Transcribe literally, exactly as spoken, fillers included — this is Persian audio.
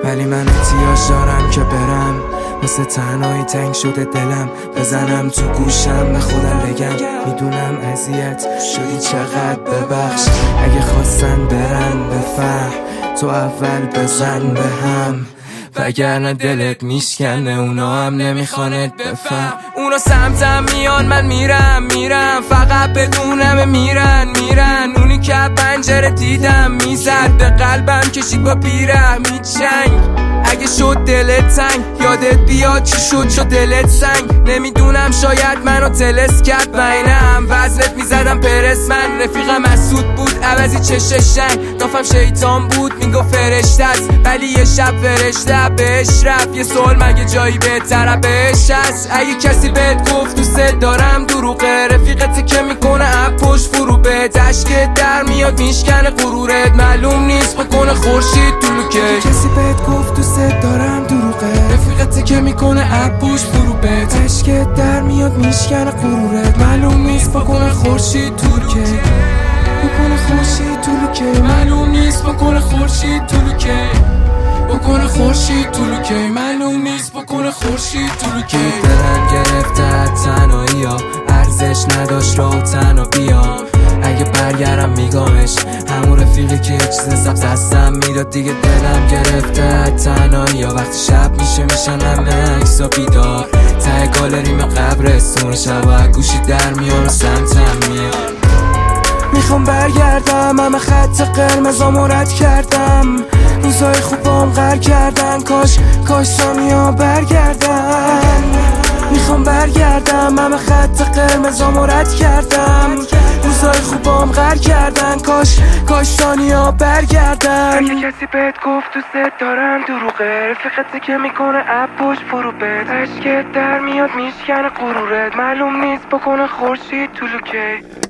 ولی من احتیاج دارم که برم، واسه تنهایی تنگ شده دلم، بزنم تو گوشم به خودم بگم میدونم اذیت شدی چقدر ببخش، اگه خواستن برن بفهم تو اول بزن به هم، وگرنه دلت میشکنه اونا هم نمیخوانت بفهم. اونا سمتم میان من میرم میرم فقط بدونم میرن میرن، اونی که پنجره دیدم میزد به قلبم کشید با پیره میچنگ، اگه شد دلت تنگ یادت بیاد چی شد شد دلت سنگ، نمیدونم شاید منو تلس کرد و اینه هم وزنت میزدم پرس، من رفیقم مسعود بود عوضی چشش شنگ، دافم شیطان بود میگو فرشته است ولی یه شب فرشته بهش رفت، یه سوال مگه جایی بهتره بهش هست، اگه کسی بهت گفت دوست دارم دروغه، رفیقت که میکنه اپ پشت فرو به تشکت در میاد میشکنه غرورت، معلوم نیست بکنه خورشید طولو که کسی بهت گفت دوست دارم دروغه، رفیقت که میکنه اپ پشت فرو به تشکت در میاد میشکنه غرورت، معلوم نیست بکنه خورشید طولو که بکنه خورشید طولو که معلوم نیست بکنه خورشید طولو که بکنه خورشید طولو که معلوم نیست بکنه خورشید طولو که دلم گرفته تنهایی ها ارزش نداشت راه تنها بیام، اگه برگردم میگامش همون رفیقی که یه چیز سبز هستم میداد دیگه، دلم گرفته تنهایی ها وقتی شب میشه میشن همه عکسا بیدار ته گالریم قبرستون، شبا گوشی در میان و سمتم میاد، میخوام برگردم همه خط قرمزامو رد کردم، روزای خوبام غر کردن کاش کاش ثانیا برگردن، میخوام برگردم همه خط قرمزامو رد کردم، روزای خوبام غر کردن کاش کاش ثانیا برگردن، اگه کسی بهت گفت دوست دارم دروغه، رفیقت که میکنه اپ پشت فرو به اشکت در میاد میشکنه غرورت، معلوم نیست بکنه خورشید طولو که